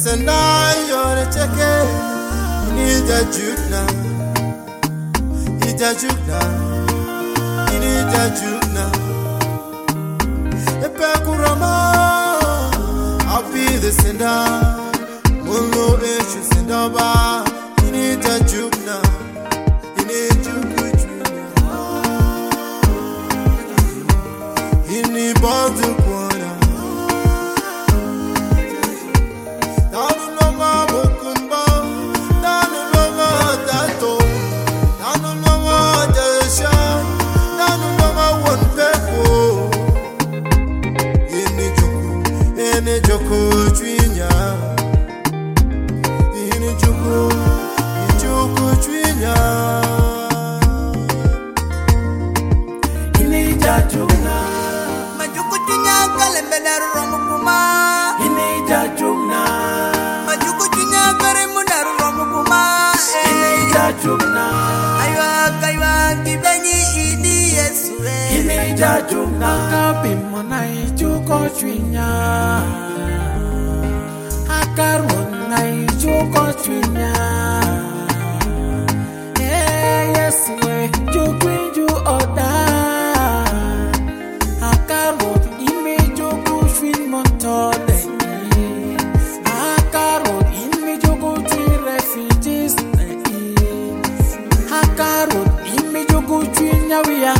Listen now, you're a checker. You need a juke now. Need a juke now. You need a juke now. A pekurama. I'll be the sender. Molo ishu sendaba. You need a juke now. You need juke now. You need bottle corner. Joko Twinya, in Joko Twinya, in Jajuna, Majuku Twinya, Kalemena Romukuma, in Jajuna, Majuku Twinya, Karimuna Romukuma, in Jajuna, Aywa, Gibani, Yes, in Jajuna, Kabimona Joko Twinya. Karuna Joko Twinya. Yes, we Jokwinju Oda. Akarot ime Joko Twin Montole. Akarot ime Joko Twin refugees. Akarot ime Joko Twinya we are